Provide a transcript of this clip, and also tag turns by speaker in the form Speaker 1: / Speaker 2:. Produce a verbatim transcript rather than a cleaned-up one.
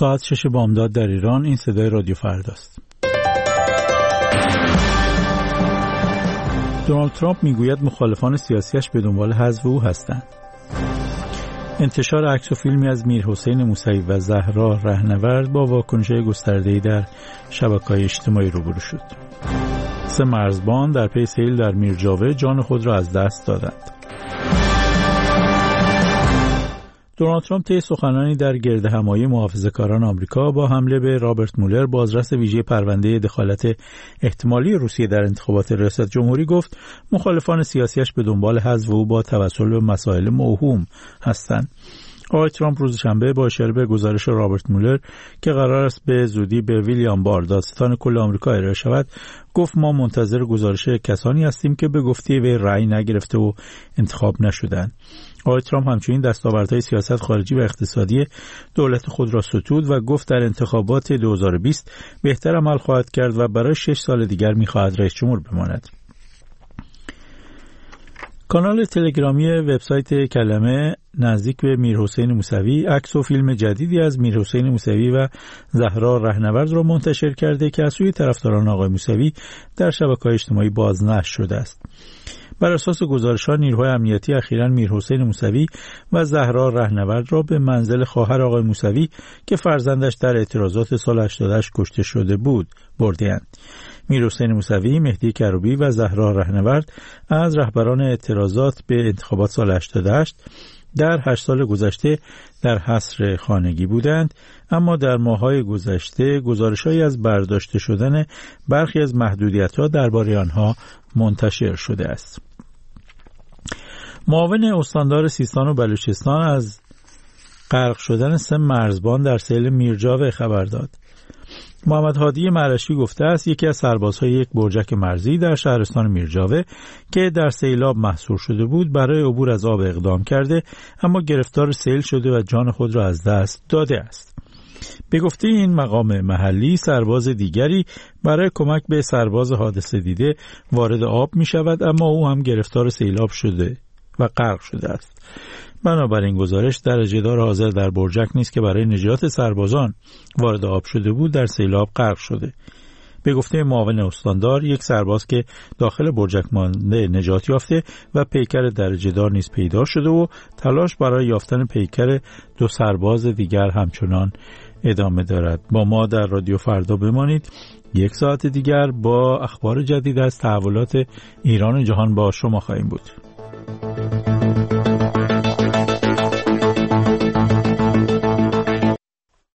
Speaker 1: ساعت شش بامداد در ایران. این صدای رادیو فرداست. دونالد ترامپ میگوید مخالفان سیاسیش به دنبال حذف او هستند. انتشار عکس و فیلمی از میرحسین موسوی و زهرا رهنورد با واکنش‌های گسترده‌ای در شبکه‌های اجتماعی روبرو شد. سه مرزبان در پی سیل در میرجاوه جان خود را از دست دادند. دونالد ترامپ طی سخنرانی در گردهمایی محافظه‌کاران آمریکا با حمله به رابرت مولر، بازرس ویژه پرونده دخالت احتمالی روسیه در انتخابات ریاست جمهوری، گفت مخالفان سیاسیش به دنبال حذف او با توسل به مسائل موهوم هستند. آقای ترامپ روز شنبه با اشاره به گزارش رابرت مولر که قرار است به زودی به ویلیام بار دادستان کل آمریکا ارائه شود، گفت ما منتظر گزارش کسانی هستیم که به گفته وی رأی نگرفته و انتخاب نشدند. آقای ترامپ همچنین دستاوردهای سیاست خارجی و اقتصادی دولت خود را ستود و گفت در انتخابات دو هزار و بیست بهتر عمل خواهد کرد و برای شش سال دیگر می‌خواهد رئیس جمهور بماند. کانال تلگرامی وبسایت کلمه نزدیک به میرحسین موسوی عکس و فیلم جدیدی از میرحسین موسوی و زهرا رهنورد را منتشر کرده که از سوی طرفداران آقای موسوی در شبکه‌های اجتماعی بازنشر شده است. بر اساس گزارش‌ها نیروهای امنیتی اخیراً میرحسین موسوی و زهرا رهنورد را به منزل خواهر آقای موسوی که فرزندش در اعتراضات سال هشتاد و هشت کشته شده بود برده‌اند. میرحسین موسوی، مهدی کروبی و زهرا رهنورد از رهبران اعتراضات به انتخابات سال هشتاد و هشت در هشت سال گذشته در حصر خانگی بودند، اما در ماه‌های گذشته گزارش‌هایی از برداشته شدن برخی از محدودیت‌ها درباره آنها منتشر شده است. معاون استاندار سیستان و بلوچستان از غرق شدن سه مرزبان در سیل میرجاوه خبر داد. محمد هادی معرشی گفته است یکی از سربازهای یک برجک مرزی در شهرستان میرجاوه که در سیلاب محصور شده بود برای عبور از آب اقدام کرده، اما گرفتار سیل شده و جان خود را از دست داده است. به گفته این مقام محلی، سرباز دیگری برای کمک به سرباز حادثه دیده وارد آب می شود، اما او هم گرفتار سیلاب شده و غرق شده است. بنابراین گزارش درجه دار حاضر در برجک نیست که برای نجات سربازان وارد آب شده بود در سیلاب غرق شده. به گفته معاون استاندار، یک سرباز که داخل برجک مانده نجات یافته و پیکر درجه دار نیز پیدا شده و تلاش برای یافتن پیکر دو سرباز دیگر همچنان ادامه دارد. با ما در رادیو فردا بمانید. یک ساعت دیگر با اخبار جدید از تحولات ایران و جهان با شما خواهیم بود.